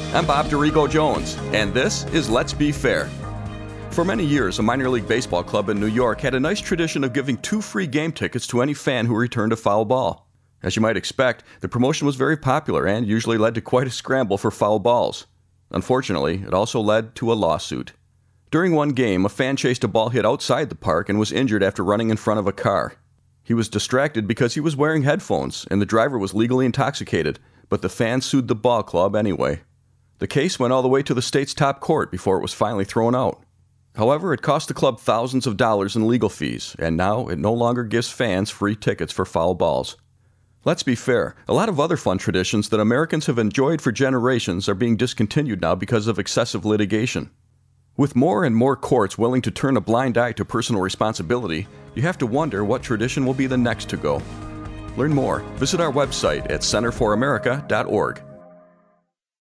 I'm Bob Dorigo Jones, and this is Let's Be Fair. For many years, a minor league baseball club in New York had a nice tradition of giving 2 free game tickets to any fan who returned a foul ball. As you might expect, the promotion was very popular and usually led to quite a scramble for foul balls. Unfortunately, it also led to a lawsuit. During one game, a fan chased a ball hit outside the park and was injured after running in front of a car. He was distracted because he was wearing headphones and the driver was legally intoxicated, but the fan sued the ball club anyway. The case went all the way to the state's top court before it was finally thrown out. However, it cost the club thousands of dollars in legal fees, and now it no longer gives fans free tickets for foul balls. Let's be fair, a lot of other fun traditions that Americans have enjoyed for generations are being discontinued now because of excessive litigation. With more and more courts willing to turn a blind eye to personal responsibility, you have to wonder what tradition will be the next to go. Learn more. Visit our website at centerforamerica.org.